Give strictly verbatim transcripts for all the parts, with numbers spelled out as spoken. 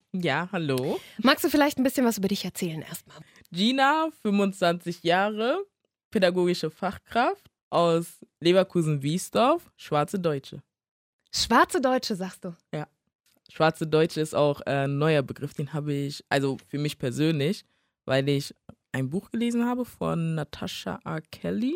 Ja, hallo. Magst du vielleicht ein bisschen was über dich erzählen erstmal? Gina, fünfundzwanzig Jahre, pädagogische Fachkraft aus Leverkusen-Wiesdorf, schwarze Deutsche. Schwarze Deutsche, sagst du? Ja. Schwarze Deutsche ist auch äh, ein neuer Begriff, den habe ich, also für mich persönlich, weil ich ein Buch gelesen habe von Natasha R. Kelly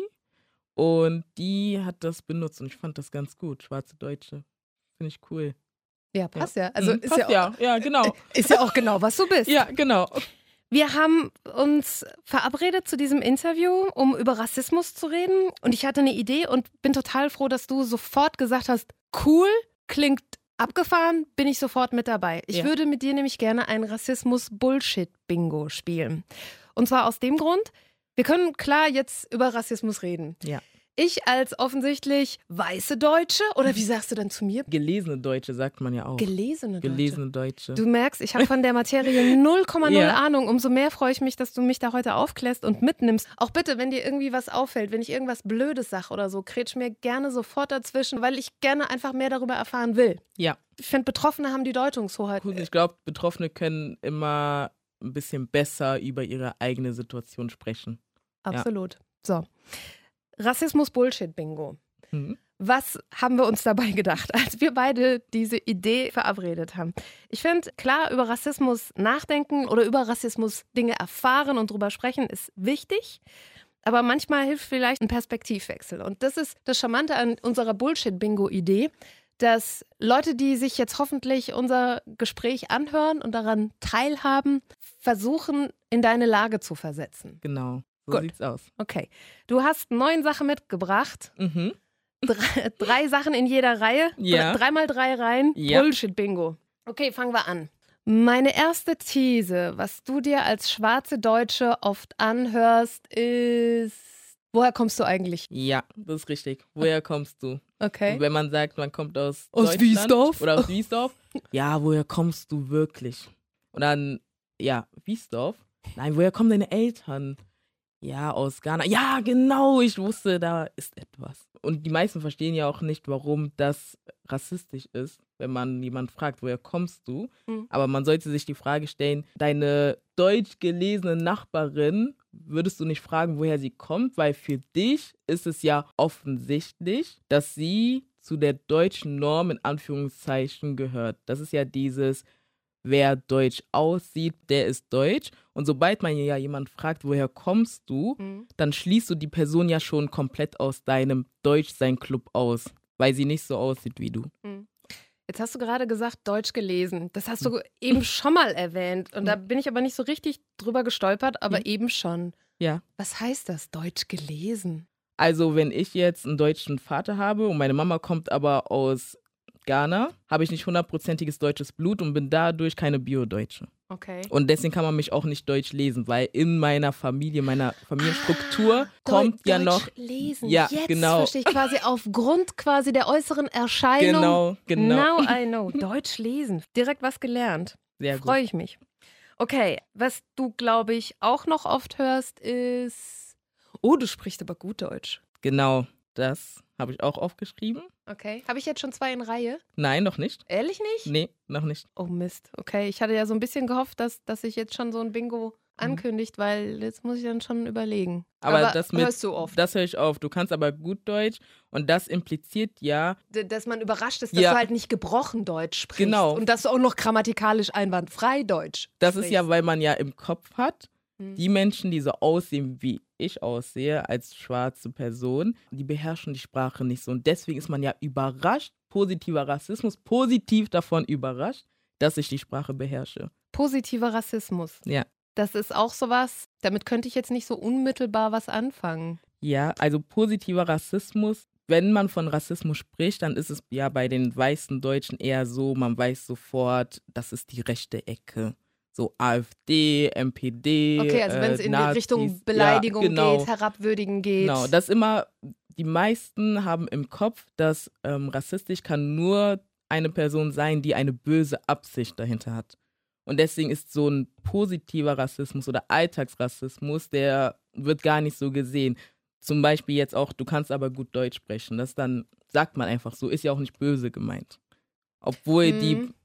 und die hat das benutzt und ich fand das ganz gut, schwarze Deutsche. Finde ich cool. Ja, passt ja. ja. Also mhm, ist passt ja, auch, ja, ja, genau. Ist ja auch genau, was du bist. Ja, genau. Wir haben uns verabredet zu diesem Interview, um über Rassismus zu reden. Und ich hatte eine Idee und bin total froh, dass du sofort gesagt hast, cool, klingt abgefahren, bin ich sofort mit dabei. Ich Ja. würde mit dir nämlich gerne ein Rassismus-Bullshit-Bingo spielen. Und zwar aus dem Grund, wir können klar jetzt über Rassismus reden. Ja. Ich als offensichtlich weiße Deutsche, oder wie sagst du dann zu mir? Gelesene Deutsche sagt man ja auch. Gelesene Deutsche. Gelesene Deutsche. Du merkst, ich habe von der Materie null Komma null Ja. Ahnung. Umso mehr freue ich mich, dass du mich da heute aufklärst und mitnimmst. Auch bitte, wenn dir irgendwie was auffällt, wenn ich irgendwas Blödes sage oder so, kretsch mir gerne sofort dazwischen, weil ich gerne einfach mehr darüber erfahren will. Ja. Ich finde, Betroffene haben die Deutungshoheit. Ich glaube, Betroffene können immer ein bisschen besser über ihre eigene Situation sprechen. Absolut. So. Rassismus-Bullshit-Bingo. Mhm. Was haben wir uns dabei gedacht, als wir beide diese Idee verabredet haben? Ich finde, klar, über Rassismus nachdenken oder über Rassismus Dinge erfahren und drüber sprechen ist wichtig. Aber manchmal hilft vielleicht ein Perspektivwechsel. Und das ist das Charmante an unserer Bullshit-Bingo-Idee, dass Leute, die sich jetzt hoffentlich unser Gespräch anhören und daran teilhaben, versuchen, in deine Lage zu versetzen. Genau, so Gut. sieht's aus. Okay, du hast neun Sachen mitgebracht. Mhm. Drei, drei Sachen in jeder Reihe. Ja. Drei mal drei Reihen. Ja. Bullshit-Bingo. Okay, fangen wir an. Meine erste These, was du dir als schwarze Deutsche oft anhörst, ist: Woher kommst du eigentlich? Ja, das ist richtig. Woher kommst du? Okay. Und wenn man sagt, man kommt aus Aus Deutschland Wiesdorf? oder aus Wiesdorf, ja, woher kommst du wirklich? Und dann, ja, Wiesdorf? Nein, woher kommen deine Eltern? Ja, aus Ghana. Ja, genau, ich wusste, da ist etwas. Und die meisten verstehen ja auch nicht, warum das rassistisch ist, wenn man jemanden fragt, woher kommst du? Mhm. Aber man sollte sich die Frage stellen, deine deutsch gelesene Nachbarin, würdest du nicht fragen, woher sie kommt? Weil für dich ist es ja offensichtlich, dass sie zu der deutschen Norm in Anführungszeichen gehört. Das ist ja dieses, wer deutsch aussieht, der ist deutsch. Und sobald man ja jemand fragt, woher kommst du, Mhm. dann schließt du die Person ja schon komplett aus deinem Deutschsein-Club aus, weil sie nicht so aussieht wie du. Jetzt hast du gerade gesagt, Deutsch gelesen. Das hast du eben schon mal erwähnt. Und da bin ich aber nicht so richtig drüber gestolpert, aber Mhm. eben schon. Ja. Was heißt das, Deutsch gelesen? Also wenn ich jetzt einen deutschen Vater habe und meine Mama kommt aber aus Ghana, habe ich nicht hundertprozentiges deutsches Blut und bin dadurch keine Bio-Deutsche. Okay. Und deswegen kann man mich auch nicht deutsch lesen, weil in meiner Familie, meiner Familienstruktur Ah, kommt Deu- ja Deutsch noch... lesen. Ja, Jetzt genau. verstehe ich quasi aufgrund quasi der äußeren Erscheinung. Genau, genau. Now I know. Deutsch lesen. Direkt was gelernt. Sehr gut. Freue ich mich. Okay, was du, glaube ich, auch noch oft hörst, ist: Oh, du sprichst aber gut Deutsch. Genau, das habe ich auch aufgeschrieben. Okay. Habe ich jetzt schon zwei in Reihe? Nein, noch nicht. Ehrlich nicht? Nee, noch nicht. Oh Mist. Okay, ich hatte ja so ein bisschen gehofft, dass, dass sich jetzt schon so ein Bingo ankündigt, weil jetzt muss ich dann schon überlegen. Aber, das mit, hörst du oft, das höre ich auf. Du kannst aber gut Deutsch und das impliziert ja, D- dass man überrascht ist, dass Ja. du halt nicht gebrochen Deutsch sprichst. Genau. Und dass du auch noch grammatikalisch einwandfrei Deutsch das sprichst. ist ja, weil man ja im Kopf hat, Hm. die Menschen, die so aussehen, wie ich aussehe, als schwarze Person, die beherrschen die Sprache nicht so. Und deswegen ist man ja überrascht, positiver Rassismus, positiv davon überrascht, dass ich die Sprache beherrsche. Positiver Rassismus. Ja. Das ist auch sowas, damit könnte ich jetzt nicht so unmittelbar was anfangen. Ja, also positiver Rassismus, wenn man von Rassismus spricht, dann ist es ja bei den weißen Deutschen eher so, man weiß sofort, das ist die rechte Ecke. So AfD, M P D, Okay, also wenn es äh, in Nazis. Richtung Beleidigung ja, genau, geht, herabwürdigen geht. Genau, das immer, die meisten haben im Kopf, dass ähm, rassistisch kann nur eine Person sein, die eine böse Absicht dahinter hat. Und deswegen ist so ein positiver Rassismus oder Alltagsrassismus, der wird gar nicht so gesehen. Zum Beispiel jetzt auch, du kannst aber gut Deutsch sprechen. Das dann sagt man einfach so, ist ja auch nicht böse gemeint. Obwohl Mhm. die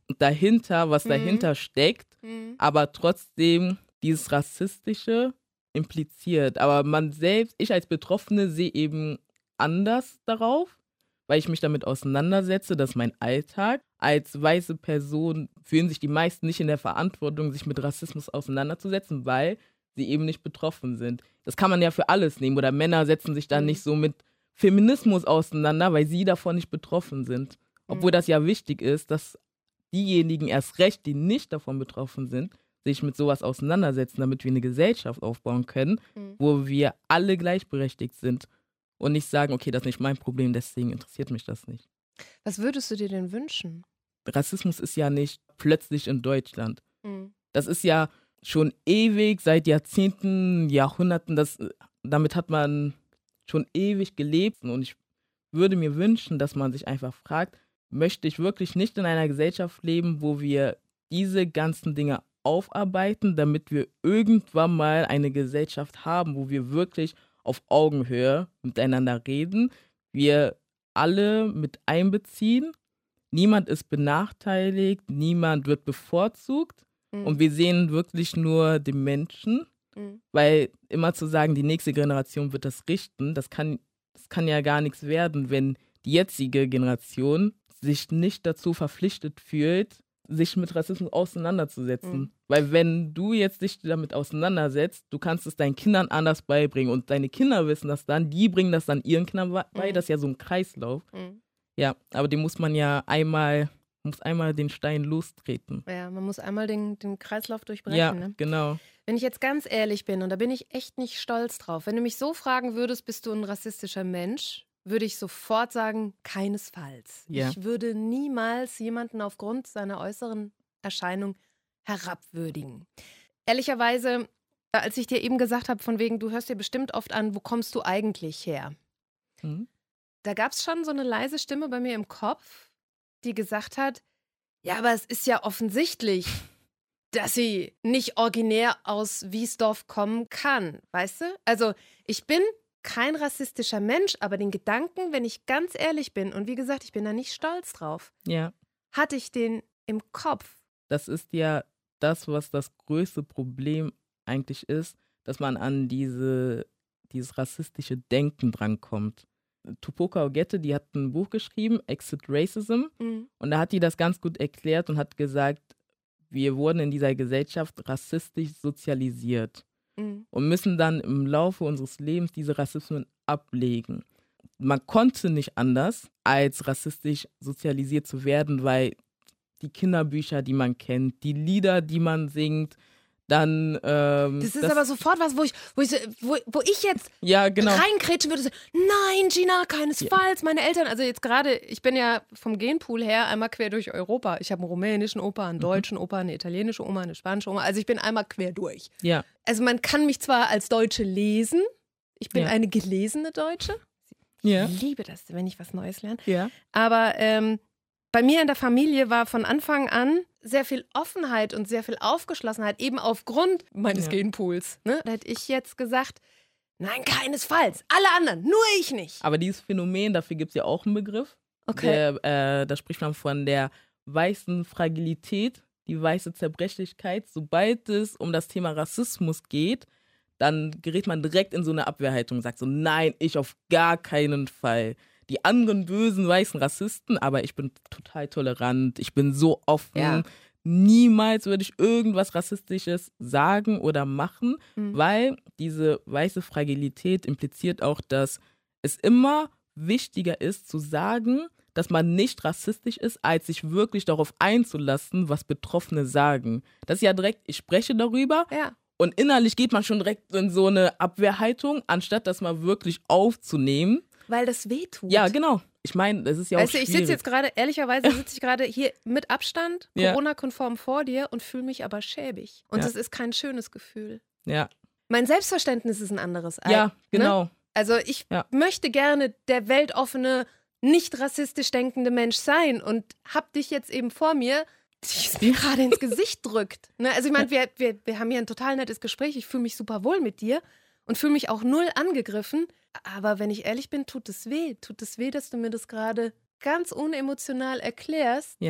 dahinter, was Mhm. dahinter steckt, Mhm. aber trotzdem dieses Rassistische impliziert. Aber man selbst, ich als Betroffene sehe eben anders darauf, weil ich mich damit auseinandersetze, das ist mein Alltag. Als weiße Person fühlen sich die meisten nicht in der Verantwortung, sich mit Rassismus auseinanderzusetzen, weil sie eben nicht betroffen sind. Das kann man ja für alles nehmen. Oder Männer setzen sich dann Mhm. nicht so mit Feminismus auseinander, weil sie davon nicht betroffen sind. Obwohl Mhm. das ja wichtig ist, dass diejenigen erst recht, die nicht davon betroffen sind, sich mit sowas auseinandersetzen, damit wir eine Gesellschaft aufbauen können, Mhm. wo wir alle gleichberechtigt sind und nicht sagen, okay, das ist nicht mein Problem, deswegen interessiert mich das nicht. Was würdest du dir denn wünschen? Rassismus ist ja nicht plötzlich in Deutschland. Mhm. Das ist ja schon ewig, seit Jahrzehnten, Jahrhunderten, das, damit hat man schon ewig gelebt und ich würde mir wünschen, dass man sich einfach fragt, möchte ich wirklich nicht in einer Gesellschaft leben, wo wir diese ganzen Dinge aufarbeiten, damit wir irgendwann mal eine Gesellschaft haben, wo wir wirklich auf Augenhöhe miteinander reden, wir alle mit einbeziehen, niemand ist benachteiligt, niemand wird bevorzugt Mhm. und wir sehen wirklich nur den Menschen, Mhm. weil immer zu sagen, die nächste Generation wird das richten, das kann, das kann ja gar nichts werden, wenn die jetzige Generation sich nicht dazu verpflichtet fühlt, sich mit Rassismus auseinanderzusetzen. Mhm. Weil wenn du jetzt dich damit auseinandersetzt, du kannst es deinen Kindern anders beibringen und deine Kinder wissen das dann, die bringen das dann ihren Kindern bei, Mhm. das ist ja so ein Kreislauf. Mhm. Ja, aber den muss man ja einmal, muss einmal den Stein lostreten. Ja, man muss einmal den, den Kreislauf durchbrechen. Ja, Ne? genau. Wenn ich jetzt ganz ehrlich bin, und da bin ich echt nicht stolz drauf, wenn du mich so fragen würdest, bist du ein rassistischer Mensch, würde ich sofort sagen, keinesfalls. Ja. Ich würde niemals jemanden aufgrund seiner äußeren Erscheinung herabwürdigen. Ehrlicherweise, als ich dir eben gesagt habe, von wegen, du hörst dir bestimmt oft an, wo kommst du eigentlich her? Mhm. Da gab es schon so eine leise Stimme bei mir im Kopf, die gesagt hat, ja, aber es ist ja offensichtlich, dass sie nicht originär aus Wiesdorf kommen kann, weißt du? Also ich bin kein rassistischer Mensch, aber den Gedanken, wenn ich ganz ehrlich bin, und wie gesagt, ich bin da nicht stolz drauf, Ja, hatte ich den im Kopf. das ist ja das, was das größte Problem eigentlich ist, dass man an diese, dieses rassistische Denken drankommt. Tupoka Ogette, die hat ein Buch geschrieben, Exit Racism, Mhm. und da hat die das ganz gut erklärt und hat gesagt, wir wurden in dieser Gesellschaft rassistisch sozialisiert Mhm. und müssen dann im Laufe unseres Lebens diese Rassismen ablegen. Man konnte nicht anders, als rassistisch sozialisiert zu werden, weil die Kinderbücher, die man kennt, die Lieder, die man singt, dann ähm, Das ist aber sofort was, wo ich, wo ich, wo, wo ich jetzt ja, genau. reinkrätschen würde. So, nein, Gina, keinesfalls. Meine Eltern, also jetzt gerade, ich bin ja vom Genpool her einmal quer durch Europa. Ich habe einen rumänischen Opa, einen deutschen Opa, eine italienische Oma, eine spanische Oma. Also ich bin einmal quer durch. Ja, Also man kann mich zwar als Deutsche lesen. Ich bin Ja. eine gelesene Deutsche. Ich ja, liebe das, wenn ich was Neues lerne. ja, Aber ähm, bei mir in der Familie war von Anfang an sehr viel Offenheit und sehr viel Aufgeschlossenheit, eben aufgrund meines Ja. Genpools. Ne? Da hätte ich jetzt gesagt, nein, keinesfalls. Alle anderen, nur ich nicht. aber dieses Phänomen, dafür gibt es ja auch einen Begriff. Okay. Der, äh, da spricht man von der weißen Fragilität, die weiße Zerbrechlichkeit. Sobald es um das Thema Rassismus geht, dann gerät man direkt in so eine Abwehrhaltung und sagt so, nein, ich auf gar keinen Fall. Die anderen bösen weißen Rassisten, aber ich bin total tolerant, ich bin so offen. Ja. Niemals würde ich irgendwas Rassistisches sagen oder machen, Mhm. weil diese weiße Fragilität impliziert auch, dass es immer wichtiger ist zu sagen, dass man nicht rassistisch ist, als sich wirklich darauf einzulassen, was Betroffene sagen. Das ist ja direkt, ich spreche darüber Ja. und innerlich geht man schon direkt in so eine Abwehrhaltung, anstatt das mal wirklich aufzunehmen. Weil das wehtut. Ja, genau. Ich meine, das ist ja auch Weißt du, ich schwierig. sitze jetzt gerade, ehrlicherweise sitze ich gerade hier mit Abstand, Ja. Corona-konform vor dir und fühle mich aber schäbig. Und Ja. das ist kein schönes Gefühl. Ja, Mein Selbstverständnis ist ein anderes. ja, Ne? genau. Also ich Ja. möchte gerne der weltoffene, nicht rassistisch denkende Mensch sein und hab dich jetzt eben vor mir, die es mir gerade ins Gesicht drückt. Ne? Also ich meine, wir, wir, wir haben hier ein total nettes Gespräch. Ich fühle mich super wohl mit dir und fühle mich auch null angegriffen. Aber wenn ich ehrlich bin, tut es weh. Tut es weh, dass du mir das gerade ganz unemotional erklärst. Ja.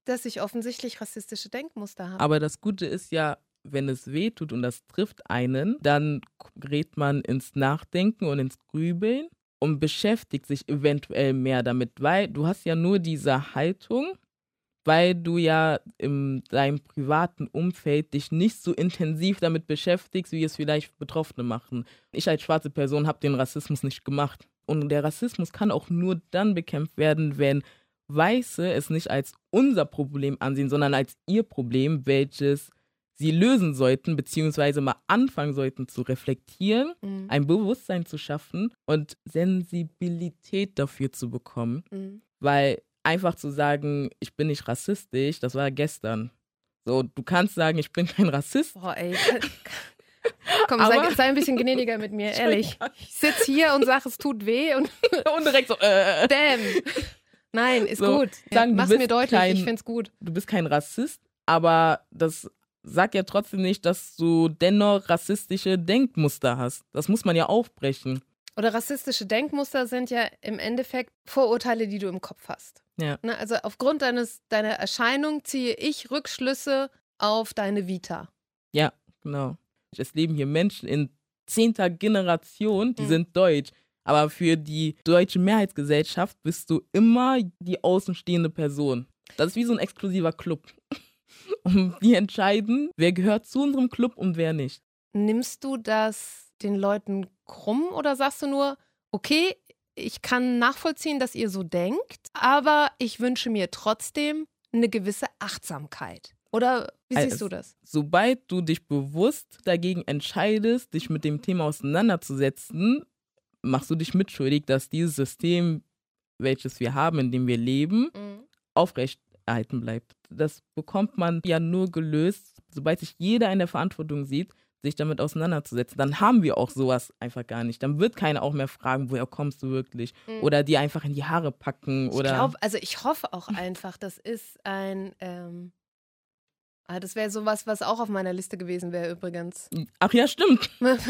dass ich offensichtlich rassistische Denkmuster habe. Aber das Gute ist ja, wenn es weh tut und das trifft einen, dann gerät man ins Nachdenken und ins Grübeln und beschäftigt sich eventuell mehr damit, weil du hast ja nur diese Haltung, weil du ja in deinem privaten Umfeld dich nicht so intensiv damit beschäftigst, wie es vielleicht Betroffene machen. Ich als schwarze Person habe den Rassismus nicht gemacht. Und der Rassismus kann auch nur dann bekämpft werden, wenn Weiße es nicht als unser Problem ansehen, sondern als ihr Problem, welches sie lösen sollten, beziehungsweise mal anfangen sollten zu reflektieren, mhm. ein Bewusstsein zu schaffen und Sensibilität dafür zu bekommen. Mhm. Weil einfach zu sagen, ich bin nicht rassistisch, das war gestern. So, du kannst sagen, ich bin kein Rassist. Boah, ey. Komm, sei, sei ein bisschen gnädiger mit mir, ehrlich. Ich sitze hier und sage, es tut weh und, und direkt so, äh. Damn. Nein, ist so, gut. Sagen, ja, mach's mir deutlich, kein, ich find's gut. Du bist kein Rassist, aber das sagt ja trotzdem nicht, dass du dennoch rassistische Denkmuster hast. Das muss man ja aufbrechen. Oder rassistische Denkmuster sind ja im Endeffekt Vorurteile, die du im Kopf hast. Ja. Ne, also aufgrund deines, deiner Erscheinung ziehe ich Rückschlüsse auf deine Vita. Ja, genau. Es leben hier Menschen in zehnter Generation, die mhm. sind deutsch. Aber für die deutsche Mehrheitsgesellschaft bist du immer die außenstehende Person. Das ist wie so ein exklusiver Club. Und wir entscheiden, wer gehört zu unserem Club und wer nicht. Nimmst du das den Leuten krumm oder sagst du nur, okay, ich kann nachvollziehen, dass ihr so denkt, aber ich wünsche mir trotzdem eine gewisse Achtsamkeit? Oder wie siehst also, du das? Sobald du dich bewusst dagegen entscheidest, dich mit dem Thema auseinanderzusetzen, machst du dich mitschuldig, dass dieses System, welches wir haben, in dem wir leben, mhm. aufrechterhalten bleibt. Das bekommt man ja nur gelöst, sobald sich jeder in der Verantwortung sieht, sich damit auseinanderzusetzen. Dann haben wir auch sowas einfach gar nicht. Dann wird keiner auch mehr fragen, woher kommst du wirklich? Mhm. Oder die einfach in die Haare packen. Oder ich glaube, also ich hoffe auch einfach, das ist ein... Ähm Das wäre sowas, was auch auf meiner Liste gewesen wäre übrigens. Ach ja, stimmt.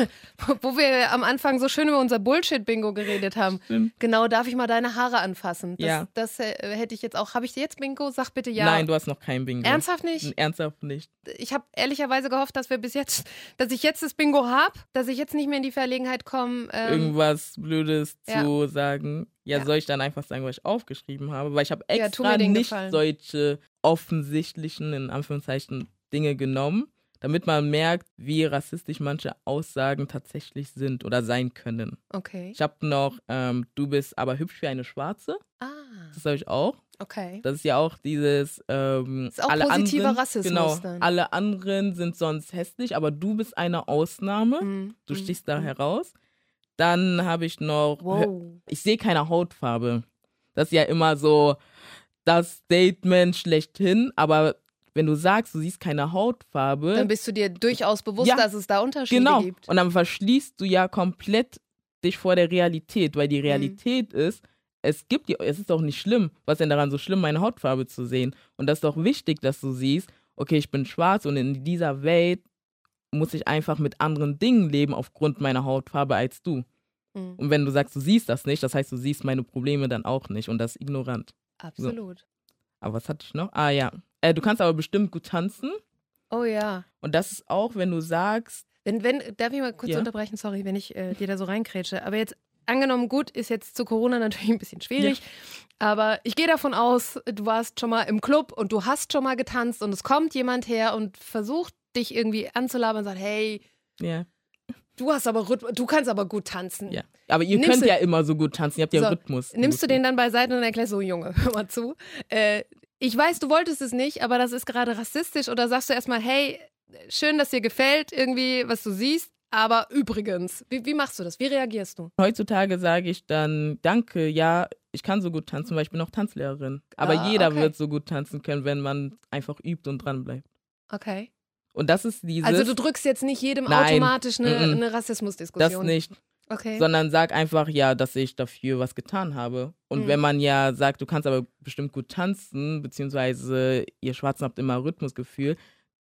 Wo wir am Anfang so schön über unser Bullshit-Bingo geredet haben. Stimmt. Genau, darf ich mal deine Haare anfassen? Das, ja. das äh, hätte ich jetzt auch. Habe ich jetzt Bingo? Sag bitte ja. Nein, du hast noch kein Bingo. Ernsthaft nicht? Ernsthaft nicht. Ich habe ehrlicherweise gehofft, dass wir bis jetzt, dass ich jetzt das Bingo habe, dass ich jetzt nicht mehr in die Verlegenheit komme. Ähm, Irgendwas Blödes ja. zu sagen. Ja, ja, soll ich dann einfach sagen, was ich aufgeschrieben habe? Weil ich habe extra ja, nicht Gefallen. solche offensichtlichen, in Anführungszeichen, Dinge genommen, damit man merkt, wie rassistisch manche Aussagen tatsächlich sind oder sein können. Okay. Ich habe noch, ähm, du bist aber hübsch wie eine Schwarze. Ah. Das habe ich auch. Okay. Das ist ja auch dieses, ähm, das ist auch alle positiver anderen, Rassismus genau, dann. alle anderen sind sonst hässlich, aber du bist eine Ausnahme. Mm. Du stichst mm. da heraus. Dann habe ich noch, wow. ich sehe keine Hautfarbe. Das ist ja immer so das Statement schlechthin, aber wenn du sagst, du siehst keine Hautfarbe, dann bist du dir durchaus bewusst, ja, dass es da Unterschiede genau. gibt. Und dann verschließt du ja komplett dich vor der Realität, weil die Realität mhm. ist, es gibt, die, es ist auch nicht schlimm. Was ist denn daran so schlimm, meine Hautfarbe zu sehen? Und das ist doch wichtig, dass du siehst, okay, ich bin schwarz und in dieser Welt muss ich einfach mit anderen Dingen leben aufgrund meiner Hautfarbe als du. Mhm. Und wenn du sagst, du siehst das nicht, das heißt, du siehst meine Probleme dann auch nicht und das ist ignorant. Absolut. So. Aber was hatte ich noch? Ah ja, äh, du kannst aber bestimmt gut tanzen. Oh ja. Und das ist auch, wenn du sagst... Wenn, wenn, darf ich mal kurz ja. unterbrechen? Sorry, wenn ich äh, dir da so reinkrätsche. Aber jetzt, angenommen, gut, ist jetzt zu Corona natürlich ein bisschen schwierig. Ja. Aber ich gehe davon aus, du warst schon mal im Club und du hast schon mal getanzt und es kommt jemand her und versucht, dich irgendwie anzulabern und sagt, hey, ja. du hast aber Rhythmus, du kannst aber gut tanzen. Ja. Aber ihr nimmst könnt du, ja immer so gut tanzen, ihr habt ja so, Rhythmus. Nimmst du den dann beiseite und erklärst so, Junge, hör mal zu. Äh, ich weiß, du wolltest es nicht, aber das ist gerade rassistisch. Oder sagst du erstmal, hey, schön, dass dir gefällt, irgendwie, was du siehst, aber übrigens, wie, wie machst du das? Wie reagierst du? Heutzutage sage ich dann, danke, ja, ich kann so gut tanzen, weil ich bin auch Tanzlehrerin. Aber ah, jeder okay. wird so gut tanzen können, wenn man einfach übt und dranbleibt. Okay. Und das ist dieses... Also du drückst jetzt nicht jedem Nein, automatisch eine, eine Rassismusdiskussion? Das nicht. Okay. Sondern sag einfach, ja, dass ich dafür was getan habe. Und mhm. wenn man ja sagt, du kannst aber bestimmt gut tanzen, beziehungsweise ihr Schwarzen habt immer Rhythmusgefühl,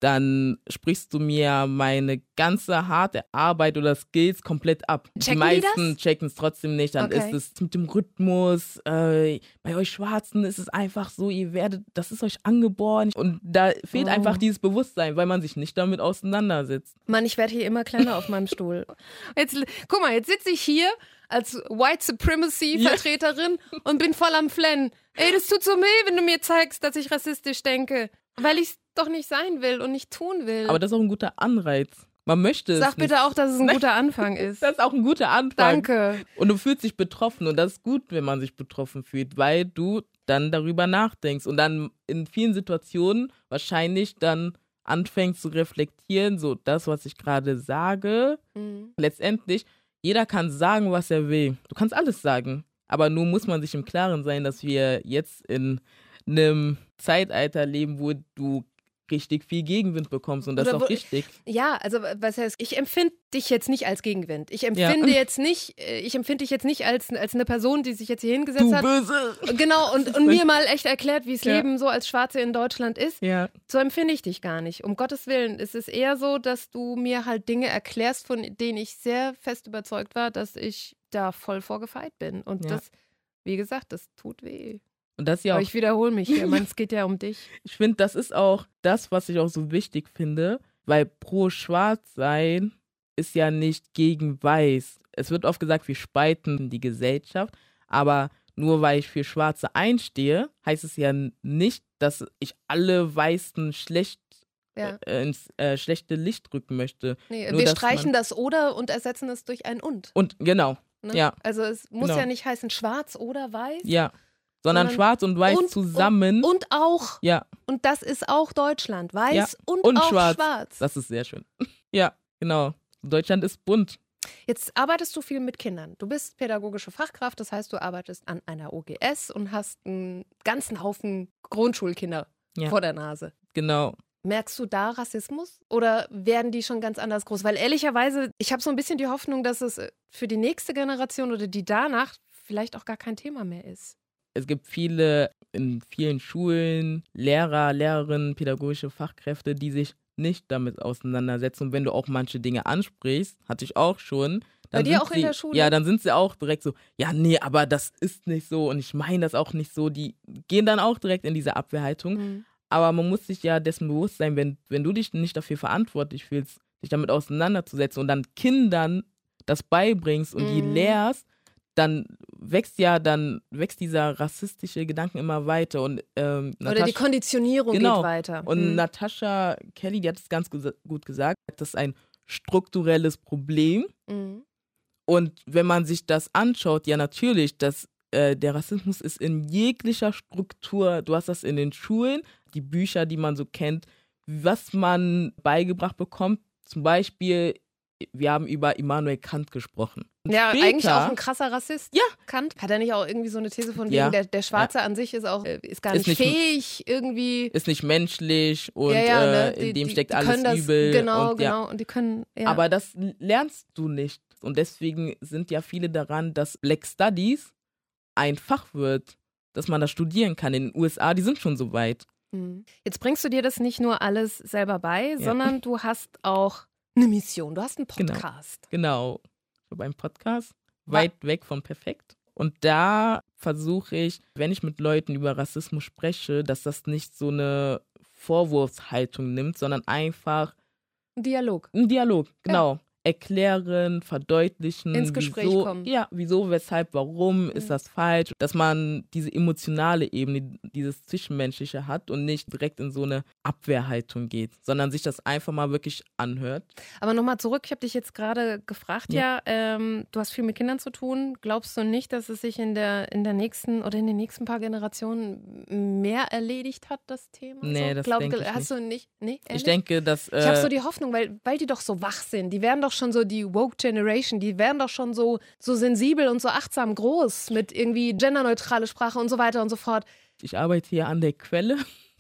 dann sprichst du mir meine ganze harte Arbeit oder Skills komplett ab. Checken die meisten checken es trotzdem nicht. Dann Okay. ist es mit dem Rhythmus, äh, bei euch Schwarzen ist es einfach so, ihr werdet, das ist euch angeboren. Und da fehlt Oh. einfach dieses Bewusstsein, weil man sich nicht damit auseinandersetzt. Mann, ich werde hier immer kleiner auf meinem Stuhl. Jetzt, guck mal, jetzt sitze ich hier als White Supremacy-Vertreterin und bin voll am Flennen. Ey, das tut so weh, wenn du mir zeigst, dass ich rassistisch denke. Weil ich es doch nicht sein will und nicht tun will. Aber das ist auch ein guter Anreiz. Man möchte es Sag bitte nicht. auch, dass es ein guter Anfang ist. Das ist auch ein guter Anfang. Danke. Und du fühlst dich betroffen und das ist gut, wenn man sich betroffen fühlt, weil du dann darüber nachdenkst und dann in vielen Situationen wahrscheinlich dann anfängst zu reflektieren, so das, was ich gerade sage. Mhm. Letztendlich, jeder kann sagen, was er will. Du kannst alles sagen, aber nur muss man sich im Klaren sein, dass wir jetzt in einem Zeitalter leben, wo du richtig viel Gegenwind bekommst und das Oder ist auch wo- richtig. Ja, also was heißt, ich empfinde dich jetzt nicht als Gegenwind. Ich empfinde Ja. jetzt nicht, äh, ich empfinde dich jetzt nicht als, als eine Person, die sich jetzt hier hingesetzt Du hat. böse! Genau, und, und mir mal echt erklärt, wie das Ja. Leben so als Schwarze in Deutschland ist. Ja, So empfinde ich dich gar nicht. Um Gottes Willen. Es ist eher so, dass du mir halt Dinge erklärst, von denen ich sehr fest überzeugt war, dass ich da voll vorgefeit bin. Und Ja. das, wie gesagt, das tut weh. und das ist ja auch Aber ich wiederhole mich hier. Man, es geht ja um dich. Ich finde, das ist auch das, was ich auch so wichtig finde, weil pro Schwarz sein ist ja nicht gegen Weiß. Es wird oft gesagt, wir spalten die Gesellschaft, aber nur weil ich für Schwarze einstehe, heißt es ja nicht, dass ich alle Weißen schlecht Ja. äh, ins äh, schlechte Licht rücken möchte. Nee, Nur, wir dass streichen man- das oder und ersetzen es durch ein und. Und genau, Ne? Ja. Also es muss Genau. ja nicht heißen schwarz oder weiß. ja. Sondern, Sondern- Schwarz und Weiß und- zusammen. Und auch, ja, und das ist auch Deutschland, weiß Ja, und, und auch schwarz. schwarz. das ist sehr schön. Ja, genau. Deutschland ist bunt. Jetzt arbeitest du viel mit Kindern. Du bist pädagogische Fachkraft, das heißt, du arbeitest an einer O G S und hast einen ganzen Haufen Grundschulkinder Ja. vor der Nase. Genau. Merkst du da Rassismus oder werden die schon ganz anders groß? Weil ehrlicherweise, ich habe so ein bisschen die Hoffnung, dass es für die nächste Generation oder die danach vielleicht auch gar kein Thema mehr ist. Es gibt viele, in vielen Schulen, Lehrer, Lehrerinnen, pädagogische Fachkräfte, die sich nicht damit auseinandersetzen. Und wenn du auch manche Dinge ansprichst, hatte ich auch schon. Bei dann dir sind auch in sie, der Schule? Ja, dann sind sie auch direkt so, ja, nee, aber das ist nicht so und ich meine das auch nicht so. Die gehen dann auch direkt in diese Abwehrhaltung. Mhm. Aber man muss sich ja dessen bewusst sein, wenn, wenn du dich nicht dafür verantwortlich fühlst, dich damit auseinanderzusetzen und dann Kindern das beibringst und die Mhm. lehrst, dann wächst ja, dann wächst dieser rassistische Gedanken immer weiter. Und, ähm, Oder die Natascha- Konditionierung Genau. geht weiter. und Mhm. Natascha Kelly, die hat es ganz gus- gut gesagt, das ist ein strukturelles Problem. Mhm. Und wenn man sich das anschaut, ja natürlich, das, äh, der Rassismus ist in jeglicher Struktur, du hast das in den Schulen, die Bücher, die man so kennt, was man beigebracht bekommt. Zum Beispiel, wir haben über Immanuel Kant gesprochen. Und Ja, später- eigentlich auch ein krasser Rassist. Ja. Kant. Hat er nicht auch irgendwie so eine These von wegen, Ja. der, der Schwarze an sich ist auch, äh, ist gar Ist nicht, nicht- fähig, irgendwie. ist nicht menschlich und ja, ja, ne? äh, die, in dem die, steckt die alles können das, übel. Genau, und, ja. genau. Und die können, ja. Aber das lernst du nicht. Und deswegen sind ja viele daran, dass Black Studies ein Fach wird, dass man das studieren kann. In den U S A, die sind schon so weit. Mhm. Jetzt bringst du dir das nicht nur alles selber bei, Ja. sondern du hast auch eine Mission. Du hast einen Genau. Podcast. Genau. Ich habe einen Podcast, Wa- weit weg von perfekt. Und da versuche ich, wenn ich mit Leuten über Rassismus spreche, dass das nicht so eine Vorwurfshaltung nimmt, sondern einfach Ein Dialog. ein Dialog, genau. Erklären, verdeutlichen, Ins Gespräch wieso, kommen. ja, wieso, weshalb, warum Mhm. ist das falsch, dass man diese emotionale Ebene, dieses Zwischenmenschliche hat und nicht direkt in so eine Abwehrhaltung geht, sondern sich das einfach mal wirklich anhört. Aber nochmal zurück, ich habe dich jetzt gerade gefragt, ja, ähm, du hast viel mit Kindern zu tun. Glaubst du nicht, dass es sich in der, in der nächsten oder in den nächsten paar Generationen mehr erledigt hat, das Thema? Nee, so? das Glaub, denke ich Hast du nicht? Nee, Ich ehrlich? denke, dass äh, Ich habe so die Hoffnung, weil, weil die doch so wach sind. Die werden doch schon so die Woke Generation, die werden doch schon so, so sensibel und so achtsam groß mit irgendwie genderneutrale Sprache und so weiter und so fort. ich arbeite hier an der Quelle.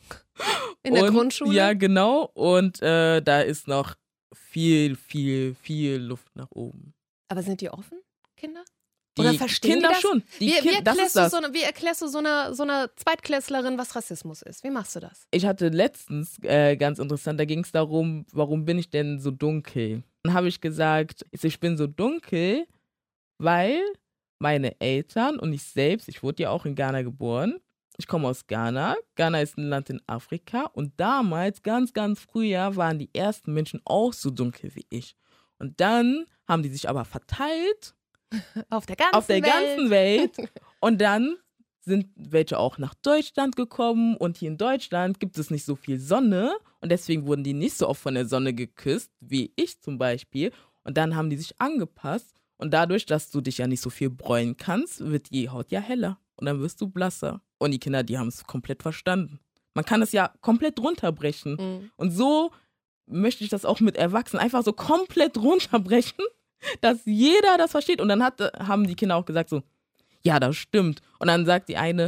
In der und, Grundschule? Ja, genau. Und äh, da ist noch viel, viel, viel Luft nach oben. Aber sind die offen, Kinder? Die Oder verstehen Kinder die das? schon. Die Wie, wie, kind, das erklärst ist das. Du so eine, wie erklärst du so einer so eine Zweitklässlerin, was Rassismus ist? Wie machst du das? Ich hatte letztens, äh, ganz interessant, da ging es darum, warum bin ich denn so dunkel? Dann habe ich gesagt, ich bin so dunkel, weil meine Eltern und ich selbst, ich wurde ja auch in Ghana geboren, ich komme aus Ghana. Ghana ist ein Land in Afrika und damals, ganz, ganz früher, waren die ersten Menschen auch so dunkel wie ich. Und dann haben die sich aber verteilt Auf der ganzen auf der Welt. ganzen Welt und dann sind welche auch nach Deutschland gekommen und hier in Deutschland gibt es nicht so viel Sonne und deswegen wurden die nicht so oft von der Sonne geküsst, wie ich zum Beispiel. Und dann haben die sich angepasst und dadurch, dass du dich ja nicht so viel bräunen kannst, wird die Haut ja heller und dann wirst du blasser. Und die Kinder, die haben es komplett verstanden. Man kann es ja komplett runterbrechen. Mhm. Und so möchte ich das auch mit Erwachsenen einfach so komplett runterbrechen, dass jeder das versteht. Und dann hat, haben die Kinder auch gesagt so, ja, das stimmt. Und dann sagt die eine,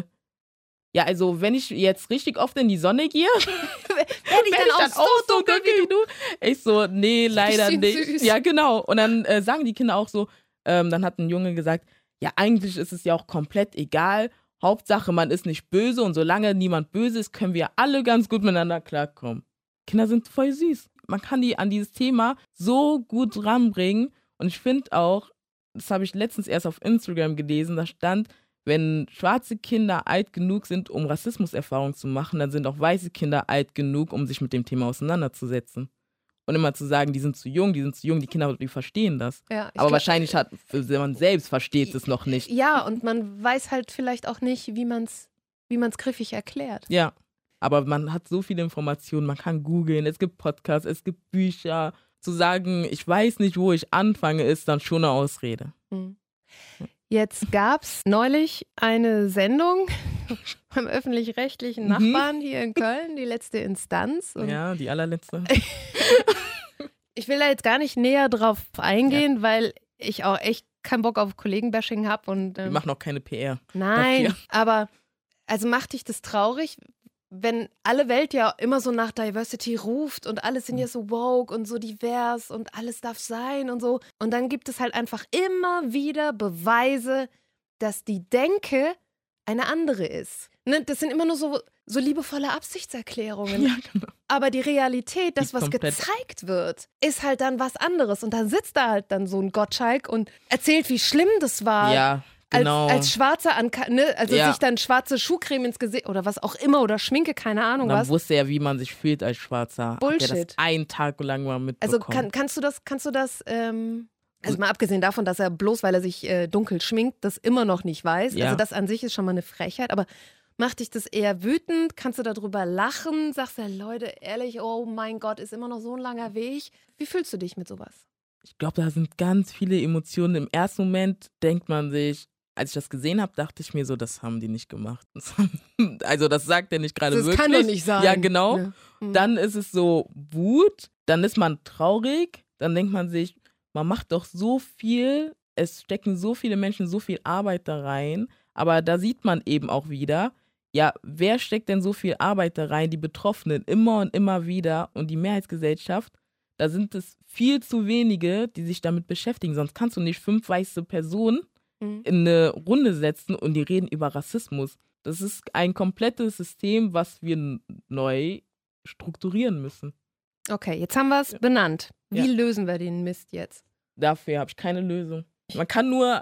ja, also wenn ich jetzt richtig oft in die Sonne gehe, werde ich dann auch so dunkel wie du? Ich so, nee, leider Bisschen nicht. süß. Ja, genau. Und dann äh, sagen die Kinder auch so, ähm, dann hat ein Junge gesagt, ja, eigentlich ist es ja auch komplett egal. Hauptsache, man ist nicht böse und solange niemand böse ist, können wir alle ganz gut miteinander klarkommen. Kinder sind voll süß. Man kann die an dieses Thema so gut ranbringen. Und ich finde auch, das habe ich letztens erst auf Instagram gelesen, da stand, wenn schwarze Kinder alt genug sind, um Rassismuserfahrungen zu machen, dann sind auch weiße Kinder alt genug, um sich mit dem Thema auseinanderzusetzen. Und immer zu sagen, die sind zu jung, die sind zu jung, die Kinder, die verstehen das. Ja, ich Aber glaub, wahrscheinlich hat man selbst versteht es noch nicht. Ja, und man weiß halt vielleicht auch nicht, wie man es wie man's griffig erklärt. Ja, aber man hat so viele Informationen, man kann googeln, es gibt Podcasts, es gibt Bücher. Zu sagen, ich weiß nicht, wo ich anfange, ist dann schon eine Ausrede. Hm. Jetzt gab es neulich eine Sendung beim öffentlich-rechtlichen Nachbarn hier in Köln, die letzte Instanz. Und Ja, die allerletzte. ich will da jetzt gar nicht näher drauf eingehen, ja. weil ich auch echt keinen Bock auf Kollegenbashing habe. Und, ähm, Wir machen auch keine P R. Nein, dafür. aber also macht dich das traurig, wenn alle Welt ja immer so nach Diversity ruft und alles sind ja so woke und so divers und alles darf sein und so. Und dann gibt es halt einfach immer wieder Beweise, dass die Denke eine andere ist. Ne? Das sind immer nur so, so liebevolle Absichtserklärungen. Ja, genau. Aber die Realität, das, Die was komplett- gezeigt wird, ist halt dann was anderes. Und dann sitzt da halt dann so ein Gottschalk und erzählt, wie schlimm das war. Ja, genau. Als, als Schwarzer, an, ne? also Ja. sich dann schwarze Schuhcreme ins Gesicht oder was auch immer oder Schminke, keine Ahnung Und dann was. wusste er, wie man sich fühlt als Schwarzer. Hat er Bullshit. das einen Tag lang mal mitbekommen. Also kann, kannst du das, kannst du das, ähm, also mal abgesehen davon, dass er bloß, weil er sich äh, dunkel schminkt, das immer noch nicht weiß. Ja. Also das an sich ist schon mal eine Frechheit, aber macht dich das eher wütend? Kannst du darüber lachen? Sagst du, Leute, ehrlich, oh mein Gott, ist immer noch so ein langer Weg. Wie fühlst du dich mit sowas? Ich glaube, da sind ganz viele Emotionen. Im ersten Moment denkt man sich, als ich das gesehen habe, dachte ich mir so, das haben die nicht gemacht. Das haben, also das sagt er nicht gerade Das wirklich. kann doch nicht sein. Ja, genau. Ja. Hm. Dann ist es so Wut, dann ist man traurig, dann denkt man sich, man macht doch so viel, es stecken so viele Menschen so viel Arbeit da rein, aber da sieht man eben auch wieder, ja, wer steckt denn so viel Arbeit da rein? Die Betroffenen immer und immer wieder und die Mehrheitsgesellschaft, da sind es viel zu wenige, die sich damit beschäftigen, sonst kannst du nicht fünf weiße Personen Mhm. in eine Runde setzen und die reden über Rassismus. Das ist ein komplettes System, was wir n- neu strukturieren müssen. Okay, jetzt haben wir es benannt. Wie Ja. lösen wir den Mist jetzt? Dafür habe ich keine Lösung. Man kann nur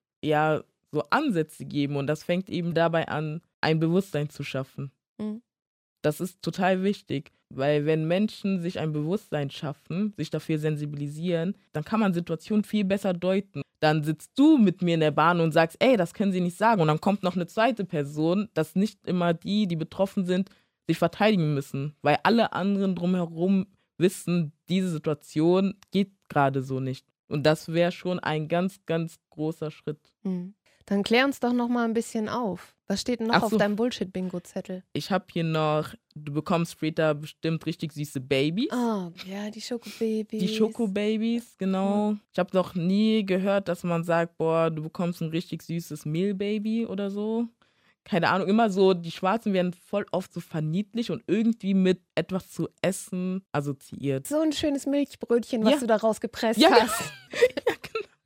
ja so Ansätze geben und das fängt eben dabei an, ein Bewusstsein zu schaffen. Mhm. Das ist total wichtig, weil wenn Menschen sich ein Bewusstsein schaffen, sich dafür sensibilisieren, dann kann man Situationen viel besser deuten. Dann sitzt du mit mir in der Bahn und sagst, ey, das können sie nicht sagen. Und dann kommt noch eine zweite Person, dass nicht immer die, die betroffen sind, sich verteidigen müssen, weil alle anderen drumherum wissen, diese Situation geht gerade so nicht. Und das wäre schon ein ganz, ganz großer Schritt. Mhm. Dann klär uns doch noch mal ein bisschen auf. Was steht denn noch Ach auf so. deinem Bullshit-Bingo-Zettel? Ich habe hier noch, du bekommst später bestimmt richtig süße Babys. Oh, ja, die Schokobabys. Die Schokobabys, genau. Ich habe noch nie gehört, dass man sagt, boah, du bekommst ein richtig süßes Mehlbaby oder so. Keine Ahnung, immer so, die Schwarzen werden voll oft so verniedlicht und irgendwie mit etwas zu essen assoziiert. So ein schönes Milchbrötchen, was Ja. du da rausgepresst Ja, hast. ja, genau.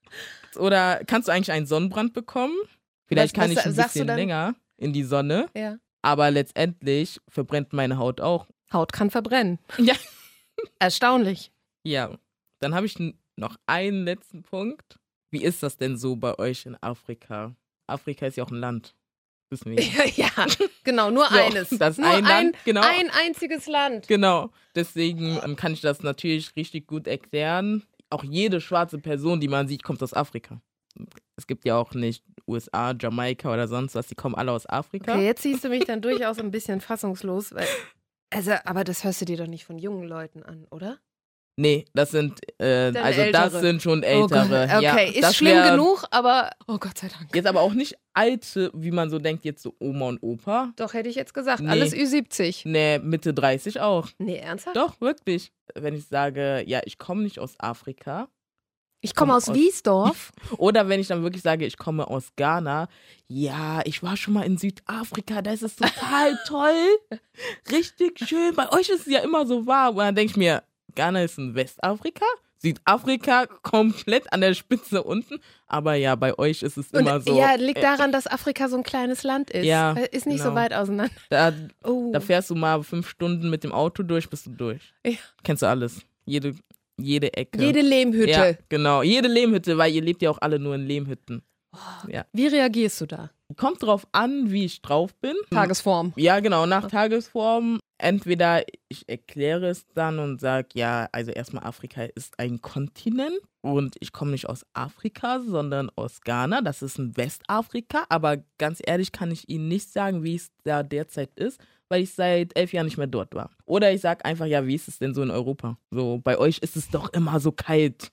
Nachts oder kannst du eigentlich einen Sonnenbrand bekommen? Vielleicht Was- kann was ich ein sagst du bisschen dann? länger in die Sonne, Ja. aber letztendlich verbrennt meine Haut auch. Haut kann verbrennen. Ja. Erstaunlich. Ja, dann habe ich n- noch einen letzten Punkt. Wie ist das denn so bei euch in Afrika? Afrika ist ja auch ein Land, wissen wir. Ja, ja, genau, nur So, eines. das ist nur ein Land, genau. ein einziges Land. Genau, deswegen ähm, kann ich das natürlich richtig gut erklären. Auch jede schwarze Person, die man sieht, kommt aus Afrika. Es gibt ja auch nicht U S A, Jamaika oder sonst was, die kommen alle aus Afrika. Okay, jetzt siehst du mich dann durchaus ein bisschen fassungslos, weil, also, aber das hörst du dir doch nicht von jungen Leuten an, oder? Nee, das sind, äh, Dann also Ältere. das sind schon Oh Gott, ältere. okay, ja, ist das schlimm wär genug, aber oh Gott sei Dank. Jetzt aber auch nicht alte, wie man so denkt, jetzt so Oma und Opa. Doch, hätte ich jetzt gesagt, Nee. alles Ü siebzig. Nee, Mitte dreißig auch. Nee, ernsthaft? Doch, wirklich. Wenn ich sage, ja, ich komme nicht aus Afrika. Ich komme komm aus aus- Wiesdorf. Oder wenn ich dann wirklich sage, ich komme aus Ghana. Ja, ich war schon mal in Südafrika, da ist es total toll. Richtig schön. Bei euch ist es ja immer so warm. Und dann denke ich mir, Ghana ist in Westafrika, Südafrika komplett an der Spitze unten. Aber ja, bei euch ist es Und immer so. ja, liegt äh, daran, dass Afrika so ein kleines Land ist. Ja, Äh, Ist nicht so genau. weit auseinander. Da, Oh. da fährst du mal fünf Stunden mit dem Auto durch, bist du durch. Ja. Kennst du alles. Jede, jede Ecke. Jede Lehmhütte. Ja, genau. Jede Lehmhütte, weil ihr lebt ja auch alle nur in Lehmhütten. Ja. Wie reagierst du da? Kommt drauf an, wie ich drauf bin. Tagesform. Ja, genau, nach Tagesform. Entweder ich erkläre es dann und sage, ja, also erstmal Afrika ist ein Kontinent und ich komme nicht aus Afrika, sondern aus Ghana. Das ist ein Westafrika, aber ganz ehrlich kann ich Ihnen nicht sagen, wie es da derzeit ist, weil ich seit elf Jahren nicht mehr dort war. Oder ich sage einfach, ja, wie ist es denn so in Europa? So, bei euch ist es doch immer so kalt.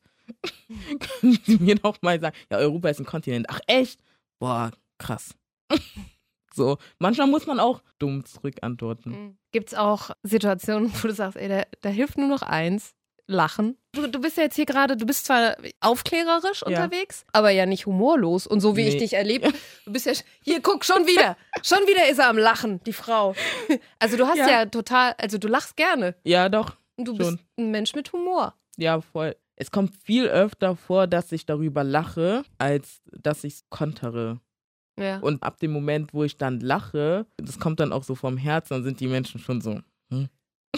Können Sie mir doch mal sagen, ja, Europa ist ein Kontinent. Ach echt? Boah, krass. So, manchmal muss man auch dumm zurückantworten. Gibt es auch Situationen, wo du sagst, ey, da, da hilft nur noch eins, lachen. Du, du bist ja jetzt hier gerade, du bist zwar aufklärerisch Ja. unterwegs, aber ja nicht humorlos. Und so wie ich Nee. dich erlebe, du bist ja, hier, guck, schon wieder. Schon wieder ist er am Lachen, die Frau. Also du hast ja, Ja. total, also du lachst gerne. Ja, doch. Und du Schon. bist ein Mensch mit Humor. Ja, voll. Es kommt viel öfter vor, dass ich darüber lache, als dass ich es kontere. Ja. Und ab dem Moment, wo ich dann lache, das kommt dann auch so vom Herzen, dann sind die Menschen schon so, hm?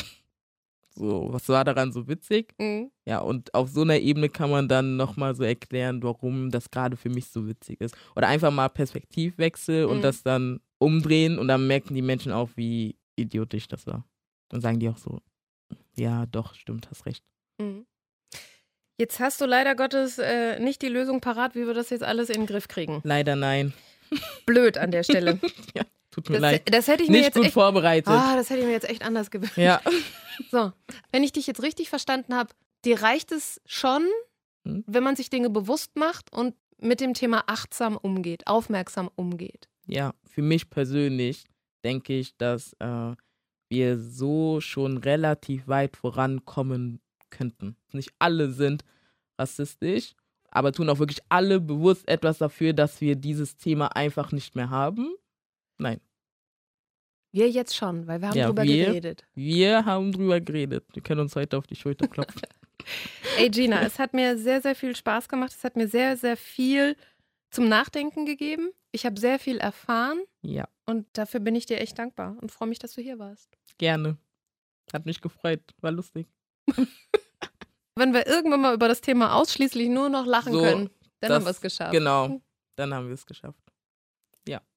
So, was war daran so witzig? Mhm. Ja, und auf so einer Ebene kann man dann nochmal so erklären, warum das gerade für mich so witzig ist. Oder einfach mal Perspektivwechsel und Mhm. das dann umdrehen und dann merken die Menschen auch, wie idiotisch das war. Dann sagen die auch so, ja, doch, stimmt, hast recht. Mhm. Jetzt hast du leider Gottes äh, nicht die Lösung parat, wie wir das jetzt alles in den Griff kriegen. Leider nein. Blöd an der Stelle. Ja, tut mir Das, leid. das hätte ich mir Nicht jetzt gut echt. vorbereitet. Ah, das hätte ich mir jetzt echt anders gewünscht. Ja. So, wenn ich dich jetzt richtig verstanden habe, dir reicht es schon, Hm? wenn man sich Dinge bewusst macht und mit dem Thema achtsam umgeht, aufmerksam umgeht. Ja, für mich persönlich denke ich, dass äh, wir so schon relativ weit vorankommen könnten. Nicht alle sind rassistisch, aber tun auch wirklich alle bewusst etwas dafür, dass wir dieses Thema einfach nicht mehr haben. Nein, Wir jetzt schon, weil wir haben Ja, drüber wir- geredet. wir haben drüber geredet. Wir können uns heute auf die Schulter klopfen. Ey Gina, es hat mir sehr, sehr viel Spaß gemacht. Es hat mir sehr, sehr viel zum Nachdenken gegeben. Ich habe sehr viel erfahren Ja, und dafür bin ich dir echt dankbar und freue mich, dass du hier warst. gerne. Hat mich gefreut. War lustig. Wenn wir irgendwann mal über das Thema ausschließlich nur noch lachen So, können, dann das- haben wir es geschafft. Genau, dann haben wir es geschafft.